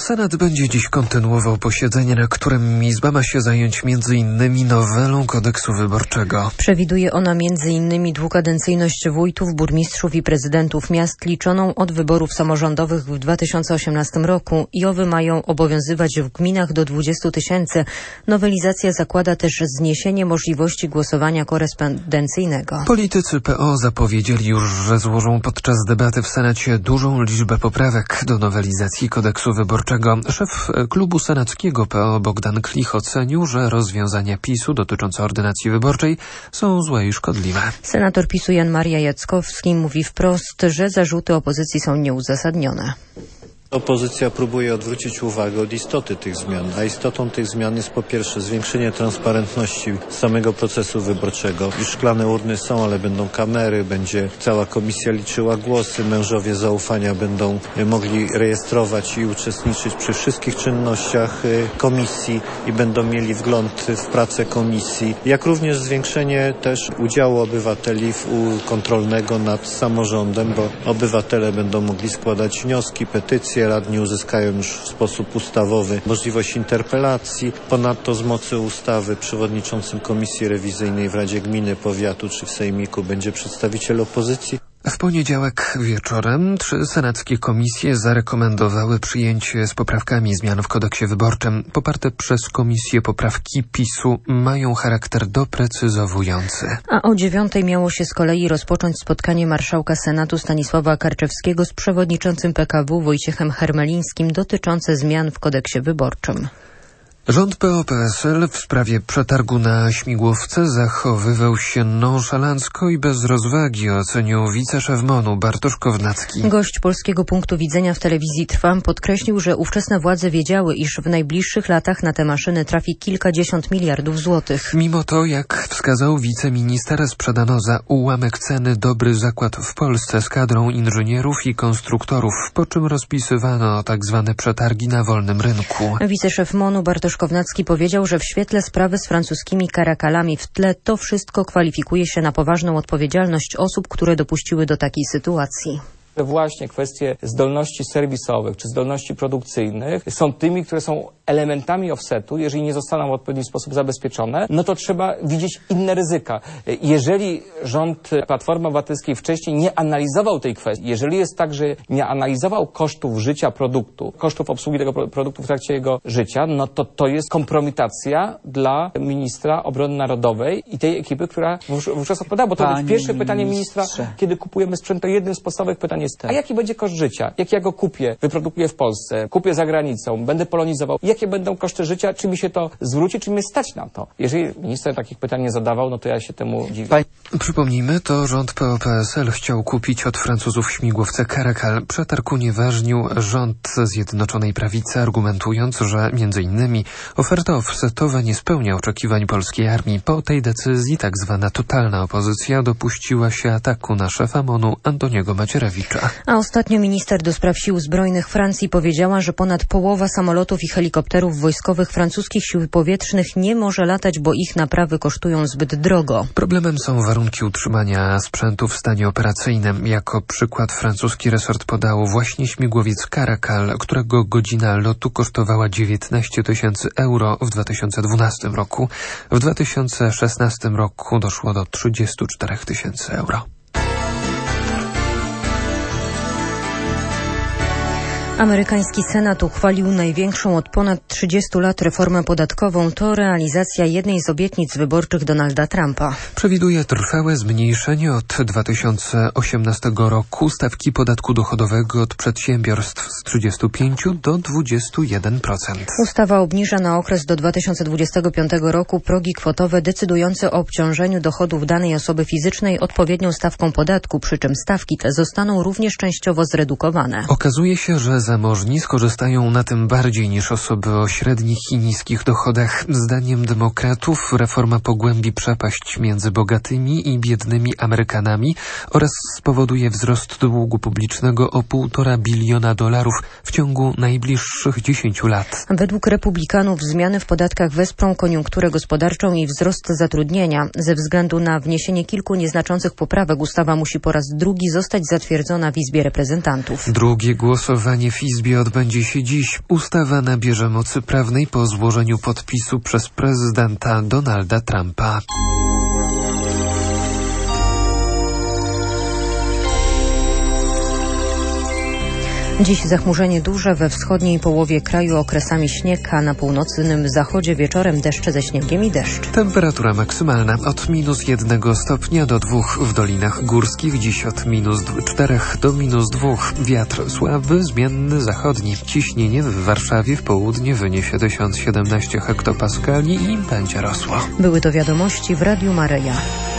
Senat będzie dziś kontynuował posiedzenie, na którym Izba ma się zająć m.in. nowelą kodeksu wyborczego. Przewiduje ona m.in. dwukadencyjność wójtów, burmistrzów i prezydentów miast liczoną od wyborów samorządowych w 2018 roku i owe mają obowiązywać w gminach do 20 000. Nowelizacja zakłada też zniesienie możliwości głosowania korespondencyjnego. Politycy PO zapowiedzieli już, że złożą podczas debaty w Senacie dużą liczbę poprawek do nowelizacji kodeksu wyborczego. Szef klubu senackiego PO Bogdan Klich ocenił, że rozwiązania PiS-u dotyczące ordynacji wyborczej są złe i szkodliwe. Senator PiS-u Jan Maria Jackowski mówi wprost, że zarzuty opozycji są nieuzasadnione. Opozycja próbuje odwrócić uwagę od istoty tych zmian, a istotą tych zmian jest po pierwsze zwiększenie transparentności samego procesu wyborczego. Już szklane urny są, ale będą kamery, będzie cała komisja liczyła głosy, mężowie zaufania będą mogli rejestrować i uczestniczyć przy wszystkich czynnościach komisji i będą mieli wgląd w pracę komisji, jak również zwiększenie też udziału obywateli kontrolnego nad samorządem, bo obywatele będą mogli składać wnioski, petycje, radni uzyskają już w sposób ustawowy możliwość interpelacji. Ponadto z mocy ustawy przewodniczącym Komisji Rewizyjnej w Radzie Gminy, Powiatu czy w Sejmiku będzie przedstawiciel opozycji. W poniedziałek wieczorem 3 senackie komisje zarekomendowały przyjęcie z poprawkami zmian w kodeksie wyborczym. Poparte przez komisję poprawki PiS-u mają charakter doprecyzowujący. A o 9:00 miało się z kolei rozpocząć spotkanie marszałka Senatu Stanisława Karczewskiego z przewodniczącym PKW Wojciechem Hermelińskim dotyczące zmian w kodeksie wyborczym. Rząd PO-PSL w sprawie przetargu na śmigłowce zachowywał się nonszalancko i bez rozwagi, ocenił wiceszef MON-u Bartosz Kownacki. Gość Polskiego Punktu Widzenia w telewizji Trwam podkreślił, że ówczesne władze wiedziały, iż w najbliższych latach na te maszyny trafi kilkadziesiąt miliardów złotych. Mimo to, jak wskazał wiceminister, sprzedano za ułamek ceny dobry zakład w Polsce z kadrą inżynierów i konstruktorów, po czym rozpisywano tak zwane przetargi na wolnym rynku. Wiceszef MON-u Bartosz Kownacki powiedział, że w świetle sprawy z francuskimi karakalami w tle to wszystko kwalifikuje się na poważną odpowiedzialność osób, które dopuściły do takiej sytuacji. Właśnie kwestie zdolności serwisowych czy zdolności produkcyjnych są tymi, które są elementami offsetu. Jeżeli nie zostaną w odpowiedni sposób zabezpieczone, no to trzeba widzieć inne ryzyka. Jeżeli rząd Platformy Obywatelskiej wcześniej nie analizował tej kwestii, jeżeli jest tak, że nie analizował kosztów życia produktu, kosztów obsługi tego produktu w trakcie jego życia, no to jest kompromitacja dla ministra obrony narodowej i tej ekipy, która wówczas odpowiada. Bo to pierwsze pytanie ministra, kiedy kupujemy sprzęt, to jednym z podstawowych pytań jest, a jaki będzie koszt życia? Jak ja go kupię, wyprodukuję w Polsce, kupię za granicą, będę polonizował? Jakie będą koszty życia? Czy mi się to zwróci? Czy mnie stać na to? Jeżeli minister takich pytań nie zadawał, no to ja się temu dziwię. Przypomnijmy, to rząd PO-PSL chciał kupić od Francuzów śmigłowce Caracal. Przetarg unieważnił rząd Zjednoczonej Prawicy, argumentując, że m.in. oferta offsetowa nie spełnia oczekiwań polskiej armii. Po tej decyzji tak zwana totalna opozycja dopuściła się ataku na szefa MON-u Antoniego Macierewicza. A ostatnio minister do spraw sił zbrojnych Francji powiedziała, że ponad połowa samolotów i helikopterów wojskowych francuskich sił powietrznych nie może latać, bo ich naprawy kosztują zbyt drogo. Problemem są warunki utrzymania sprzętu w stanie operacyjnym. Jako przykład francuski resort podał właśnie śmigłowiec Caracal, którego godzina lotu kosztowała 19 000 euro w 2012 roku. W 2016 roku doszło do 34 000 euro. Amerykański Senat uchwalił największą od ponad 30 lat reformę podatkową. To realizacja jednej z obietnic wyborczych Donalda Trumpa. Przewiduje trwałe zmniejszenie od 2018 roku stawki podatku dochodowego od przedsiębiorstw z 35 do 21%. Ustawa obniża na okres do 2025 roku progi kwotowe decydujące o obciążeniu dochodów danej osoby fizycznej odpowiednią stawką podatku, przy czym stawki te zostaną również częściowo zredukowane. Okazuje się, że zamożni skorzystają na tym bardziej niż osoby o średnich i niskich dochodach. Zdaniem demokratów reforma pogłębi przepaść między bogatymi i biednymi Amerykanami oraz spowoduje wzrost długu publicznego o $1,5 biliona w ciągu najbliższych 10 lat. Według republikanów zmiany w podatkach wesprą koniunkturę gospodarczą i wzrost zatrudnienia. Ze względu na wniesienie kilku nieznaczących poprawek ustawa musi po raz drugi zostać zatwierdzona w Izbie Reprezentantów. Drugie głosowanie w Izbie odbędzie się dziś. Ustawa nabierze mocy prawnej po złożeniu podpisu przez prezydenta Donalda Trumpa. Dziś zachmurzenie duże, we wschodniej połowie kraju okresami śnieg, a na północnym zachodzie wieczorem deszcze ze śniegiem i deszcz. Temperatura maksymalna od -1 stopnia do 2 w dolinach górskich, dziś od -4 do -2. Wiatr słaby, zmienny, zachodni. Ciśnienie w Warszawie w południe wyniesie 1017 hektopaskali i będzie rosło. Były to wiadomości w Radiu Maryja.